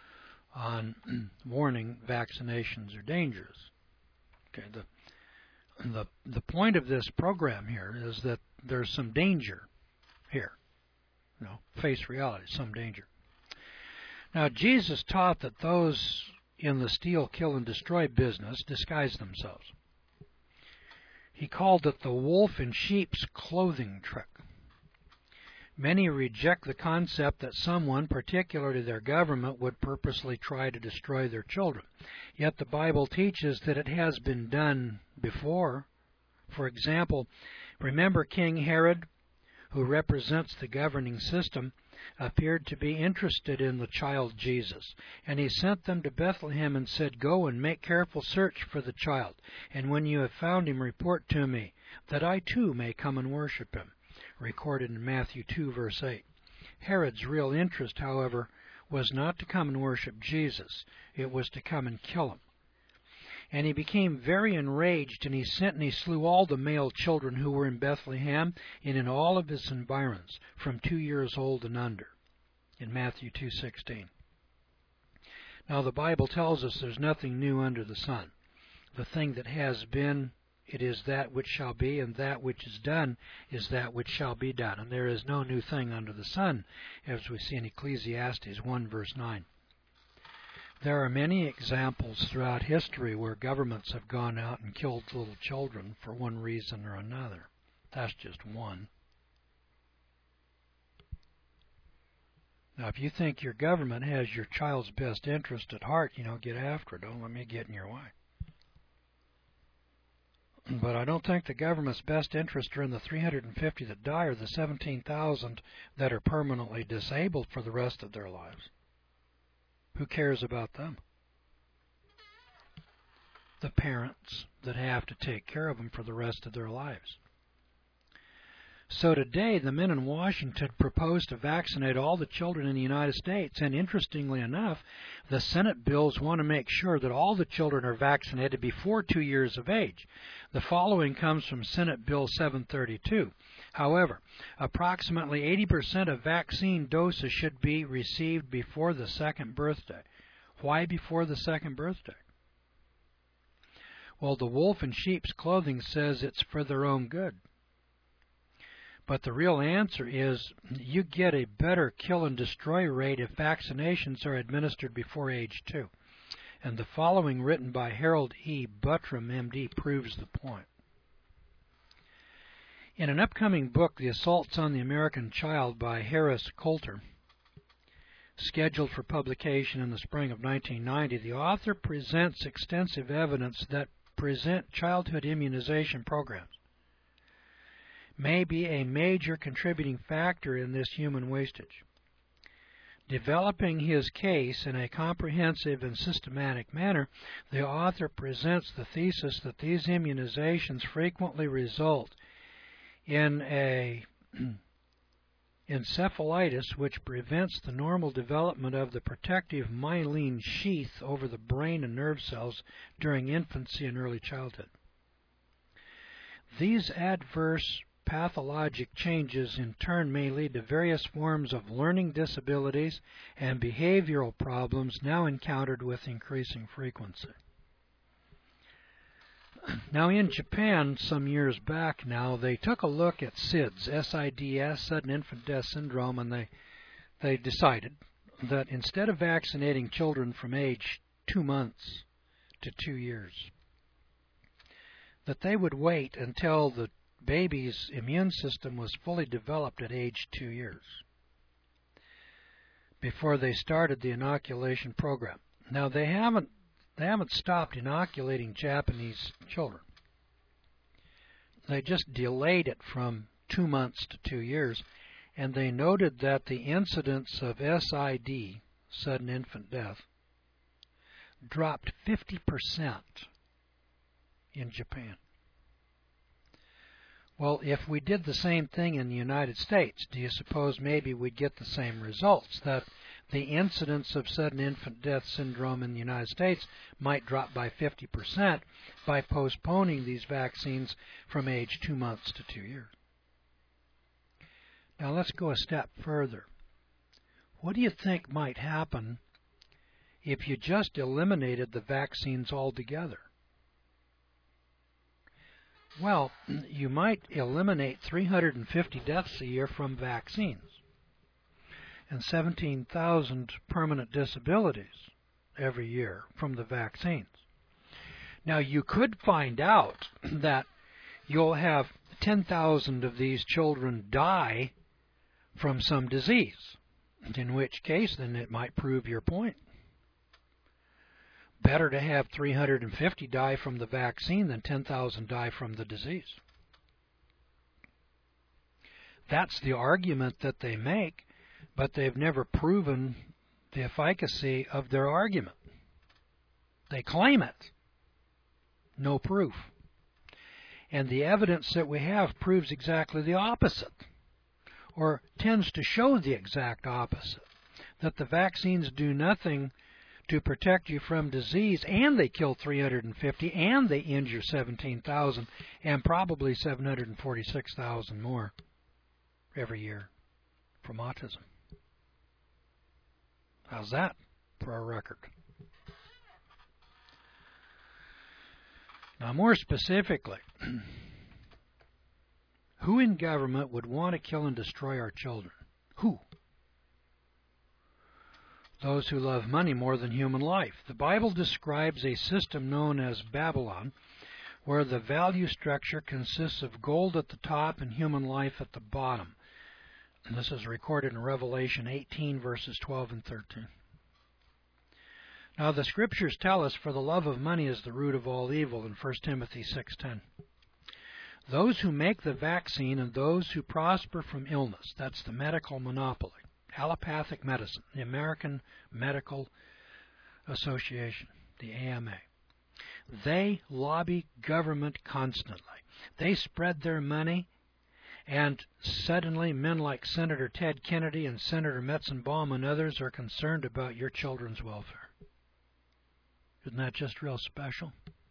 on warning vaccinations are dangerous. Okay, the the the point of this program here is that there's some danger here. You know, face reality, some danger. Now, Jesus taught that those in the steal, kill, and destroy business disguise themselves. He called it the wolf in sheep's clothing trick. Many reject the concept that someone, particularly their government, would purposely try to destroy their children. Yet the Bible teaches that it has been done before. For example, remember King Herod, who represents the governing system, appeared to be interested in the child Jesus. And he sent them to Bethlehem and said, "Go and make careful search for the child, and when you have found him, report to me, that I too may come and worship him." Recorded in Matthew two, verse eight. Herod's real interest, however, was not to come and worship Jesus. It was to come and kill him. And he became very enraged, and he sent and he slew all the male children who were in Bethlehem and in all of its environs, from two years old and under, in Matthew two sixteen. Now the Bible tells us there's nothing new under the sun. The thing that has been, it is that which shall be, and that which is done is that which shall be done. And there is no new thing under the sun, as we see in Ecclesiastes one, verse nine. There are many examples throughout history where governments have gone out and killed little children for one reason or another. That's just one. Now, if you think your government has your child's best interest at heart, you know, get after it. Don't let me get in your way. But I don't think the government's best interest are in the three hundred fifty that die or the seventeen thousand that are permanently disabled for the rest of their lives. Who cares about them? The parents that have to take care of them for the rest of their lives. So today, the men in Washington propose to vaccinate all the children in the United States, and interestingly enough, the Senate bills want to make sure that all the children are vaccinated before two years of age. The following comes from Senate Bill seven thirty-two. However, approximately eighty percent of vaccine doses should be received before the second birthday. Why before the second birthday? Well, the wolf in sheep's clothing says it's for their own good. But the real answer is you get a better kill and destroy rate if vaccinations are administered before age two. And the following, written by Harold E. Buttram, M D, proves the point. In an upcoming book, The Assaults on the American Child by Harris Coulter, scheduled for publication in the spring of nineteen ninety, the author presents extensive evidence that present childhood immunization programs may be a major contributing factor in this human wastage. Developing his case in a comprehensive and systematic manner, the author presents the thesis that these immunizations frequently result in a encephalitis which prevents the normal development of the protective myelin sheath over the brain and nerve cells during infancy and early childhood. These adverse pathologic changes in turn may lead to various forms of learning disabilities and behavioral problems now encountered with increasing frequency. Now, in Japan, some years back now, they took a look at SIDS, S I D S, sudden infant death syndrome, and they they decided that instead of vaccinating children from age two months to two years, that they would wait until the baby's immune system was fully developed at age two years before they started the inoculation program. Now, they haven't they haven't stopped inoculating Japanese children. They just delayed it from two months to two years, and they noted that the incidence of S I D, sudden infant death, dropped fifty percent in Japan. Well, if we did the same thing in the United States, do you suppose maybe we'd get the same results, that the incidence of sudden infant death syndrome in the United States might drop by fifty percent by postponing these vaccines from age two months to two years? Now let's go a step further. What do you think might happen if you just eliminated the vaccines altogether? Well, you might eliminate three hundred fifty deaths a year from vaccines and seventeen thousand permanent disabilities every year from the vaccines. Now, you could find out that you'll have ten thousand of these children die from some disease, in which case then it might prove your point. Better to have three hundred fifty die from the vaccine than ten thousand die from the disease. That's the argument that they make, but they've never proven the efficacy of their argument. They claim it. No proof. And the evidence that we have proves exactly the opposite, or tends to show the exact opposite, that the vaccines do nothing to protect you from disease, and they kill three hundred fifty, and they injure seventeen thousand, and probably seven hundred forty-six thousand more every year from autism. How's that for a record? Now, more specifically, who in government would want to kill and destroy our children? Who? Those who love money more than human life. The Bible describes a system known as Babylon, where the value structure consists of gold at the top and human life at the bottom. And this is recorded in Revelation eighteen, verses twelve and thirteen. Now, the Scriptures tell us, for the love of money is the root of all evil, in First Timothy six ten. Those who make the vaccine and those who prosper from illness, that's the medical monopoly, allopathic medicine, the American Medical Association, the A M A. They lobby government constantly. They spread their money, and suddenly men like Senator Ted Kennedy and Senator Metzenbaum and others are concerned about your children's welfare. Isn't that just real special?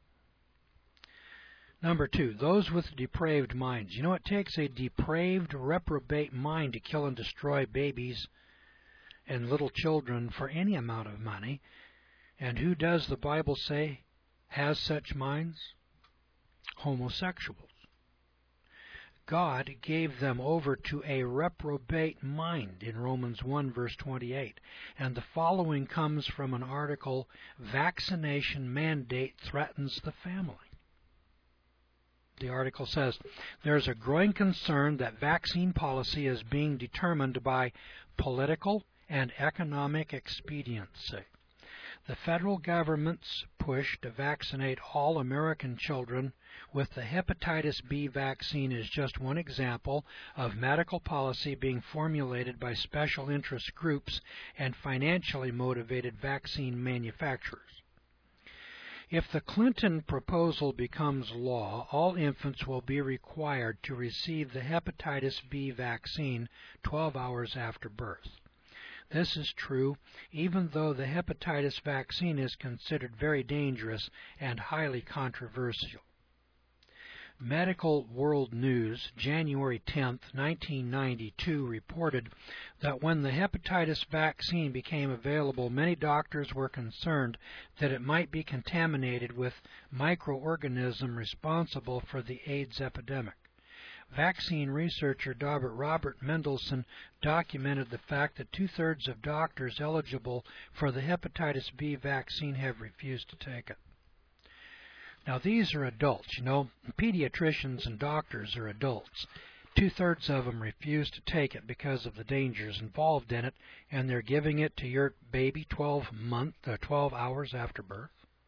Number two, those with depraved minds. You know, it takes a depraved, reprobate mind to kill and destroy babies and little children for any amount of money. And who does the Bible say has such minds? Homosexuals. God gave them over to a reprobate mind in Romans one, verse twenty-eight. And the following comes from an article, Vaccination Mandate Threatens the Family. The article says, there's a growing concern that vaccine policy is being determined by political and economic expediency. The federal government's push to vaccinate all American children with the hepatitis B vaccine is just one example of medical policy being formulated by special interest groups and financially motivated vaccine manufacturers. If the Clinton proposal becomes law, all infants will be required to receive the hepatitis B vaccine twelve hours after birth. This is true even though the hepatitis vaccine is considered very dangerous and highly controversial. Medical World News, January tenth, nineteen ninety-two, reported that when the hepatitis vaccine became available, many doctors were concerned that it might be contaminated with microorganisms responsible for the AIDS epidemic. Vaccine researcher Doctor Robert Mendelsohn documented the fact that two-thirds of doctors eligible for the hepatitis B vaccine have refused to take it. Now, these are adults, you know. Pediatricians and doctors are adults. Two-thirds of them refuse to take it because of the dangers involved in it, and they're giving it to your baby twelve month, uh, twelve hours after birth.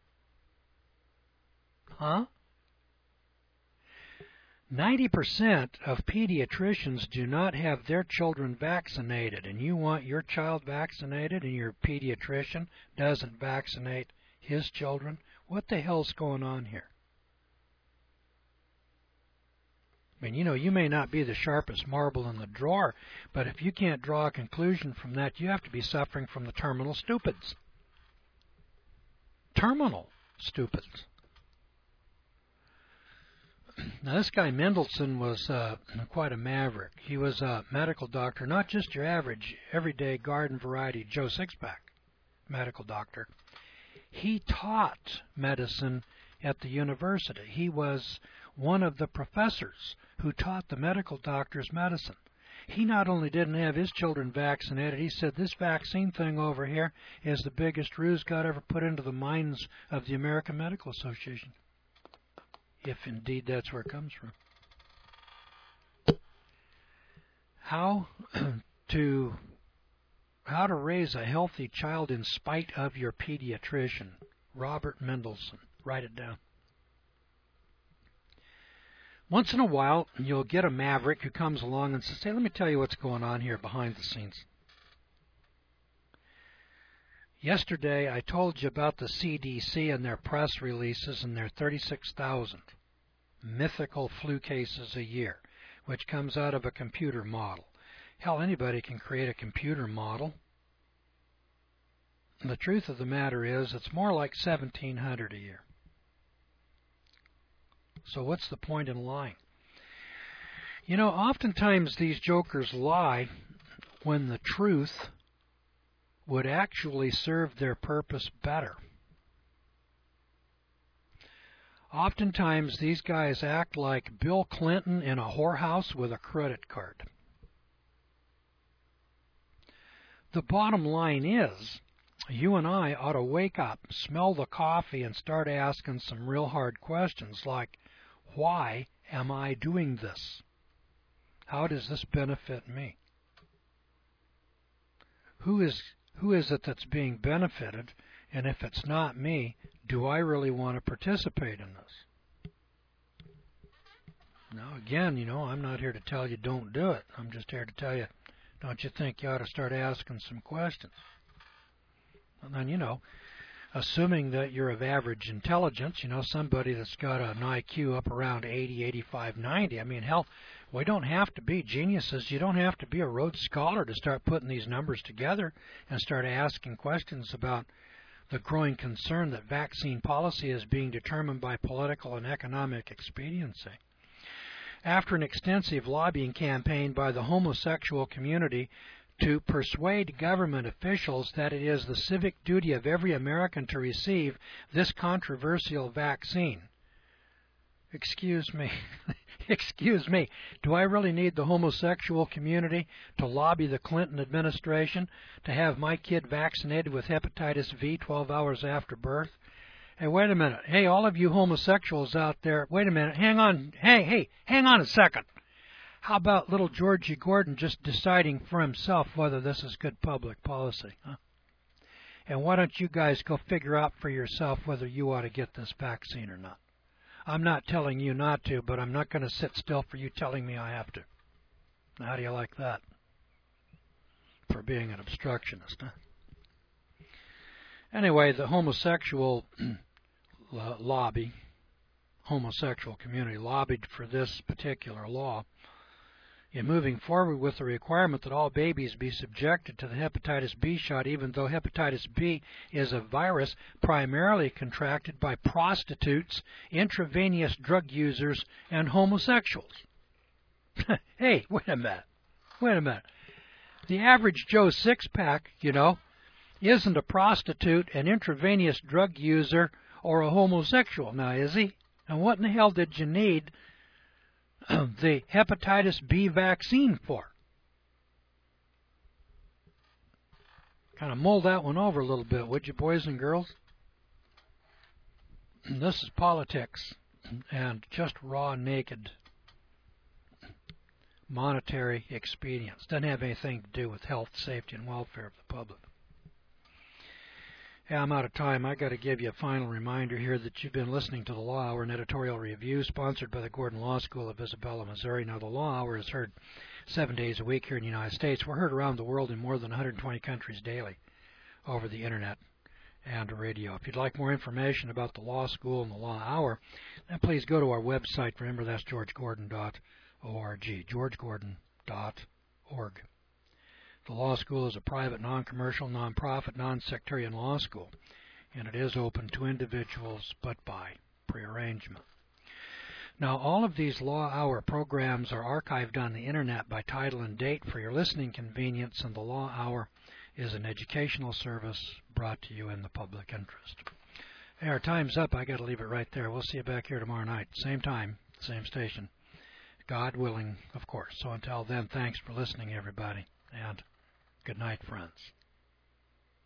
Huh? ninety percent of pediatricians do not have their children vaccinated, and you want your child vaccinated and your pediatrician doesn't vaccinate his children? What the hell's going on here? I mean, you know, you may not be the sharpest marble in the drawer, but if you can't draw a conclusion from that, you have to be suffering from the terminal stupids. Terminal stupids. Now, this guy Mendelsohn was uh, quite a maverick. He was a medical doctor, not just your average, everyday garden variety Joe Sixpack medical doctor. He taught medicine at the university. He was one of the professors who taught the medical doctors medicine. He not only didn't have his children vaccinated, he said this vaccine thing over here is the biggest ruse God ever put into the minds of the American Medical Association. If indeed that's where it comes from. How to how to raise a healthy child in spite of your pediatrician. Robert Mendelsohn. Write it down. Once in a while, you'll get a maverick who comes along and says, hey, let me tell you what's going on here behind the scenes. Yesterday, I told you about the C D C and their press releases and their thirty-six thousand mythical flu cases a year, which comes out of a computer model. Hell, anybody can create a computer model. And the truth of the matter is, it's more like seventeen hundred a year. So what's the point in lying? You know, oftentimes these jokers lie when the truth would actually serve their purpose better. Oftentimes these guys act like Bill Clinton in a whorehouse with a credit card. The bottom line is, you and I ought to wake up, smell the coffee, and start asking some real hard questions like, why am I doing this? How does this benefit me? Who is who is it that's being benefited? And if it's not me, do I really want to participate in this? Now again, you know, I'm not here to tell you don't do it. I'm just here to tell you, don't you think you ought to start asking some questions? And then, you know, assuming that you're of average intelligence, you know, somebody that's got an I Q up around eighty, eighty-five, ninety. I mean, hell, we don't have to be geniuses. You don't have to be a Rhodes Scholar to start putting these numbers together and start asking questions about the growing concern that vaccine policy is being determined by political and economic expediency. After an extensive lobbying campaign by the homosexual community to persuade government officials that it is the civic duty of every American to receive this controversial vaccine. Excuse me. Excuse me. Do I really need the homosexual community to lobby the Clinton administration to have my kid vaccinated with hepatitis V twelve hours after birth? Hey, wait a minute. Hey, all of you homosexuals out there, wait a minute. Hang on. Hey, hey, hang on a second. How about little Georgie Gordon just deciding for himself whether this is good public policy? Huh? And why don't you guys go figure out for yourself whether you ought to get this vaccine or not? I'm not telling you not to, but I'm not going to sit still for you telling me I have to. Now, how do you like that? For being an obstructionist, huh? Anyway, the homosexual lobby, homosexual community lobbied for this particular law in moving forward with the requirement that all babies be subjected to the hepatitis B shot, even though hepatitis B is a virus primarily contracted by prostitutes, intravenous drug users, and homosexuals. Hey, wait a minute. Wait a minute. The average Joe six-pack, you know, isn't a prostitute, an intravenous drug user, or a homosexual now, is he? And what in the hell did you need the hepatitis B vaccine for? Kind of mull that one over a little bit, would you, boys and girls? This is politics and just raw, naked monetary expedience. Doesn't have anything to do with health, safety, and welfare of the public. Yeah, I'm out of time. I got to give you a final reminder here that you've been listening to the Law Hour, an editorial review sponsored by the Gordon Law School of Isabella, Missouri. Now, the Law Hour is heard seven days a week here in the United States. We're heard around the world in more than one hundred twenty countries daily over the Internet and radio. If you'd like more information about the Law School and the Law Hour, then please go to our website. Remember, that's george gordon dot org, george gordon dot org. The law school is a private, non-commercial, non-profit, non-sectarian law school, and it is open to individuals, but by prearrangement. Now, all of these Law Hour programs are archived on the Internet by title and date for your listening convenience, and the Law Hour is an educational service brought to you in the public interest. Hey, our time's up. I got to leave it right there. We'll see you back here tomorrow night, same time, same station. God willing, of course. So until then, thanks for listening, everybody, and good night, friends.